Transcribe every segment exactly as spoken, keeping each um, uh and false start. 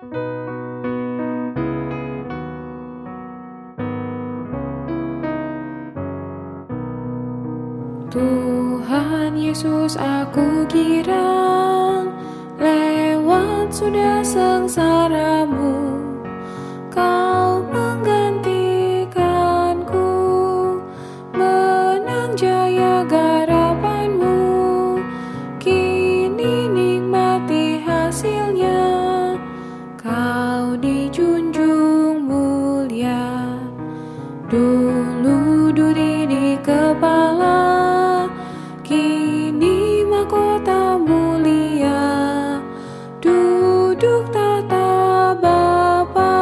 Tuhan Yesus, aku girang lewat sudah sengsaramu, Kau menggantikanku, menang jaya garapanmu. Kini nikmati hasilnya, Kau dijunjung mulia. Dulu duri di kepala, kini mahkota mulia. Duduk tata Bapa,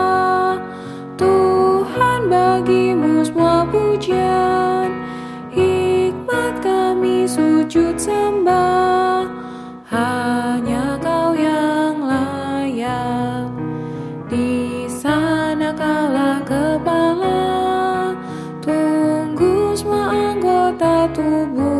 Tuhan bagimu semua pujian. Hikmat kami sujud sembah, hanya Kau yang layak. Di sana Kaulah kepala, tunggu semua anggota tubuh.